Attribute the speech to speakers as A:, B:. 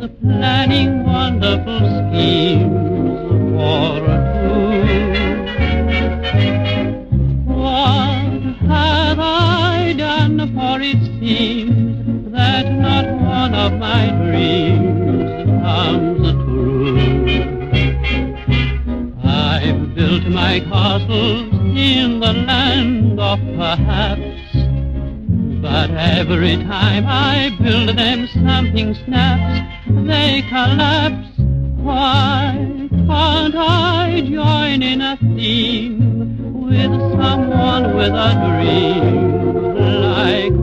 A: planning wonderful schemes for two. What have I done? For it seems that not one of my dreams comes true. I've built my castles in the land of perhaps, but every time I build them something snaps, they collapse. Why can't I join in a theme with someone with a dream like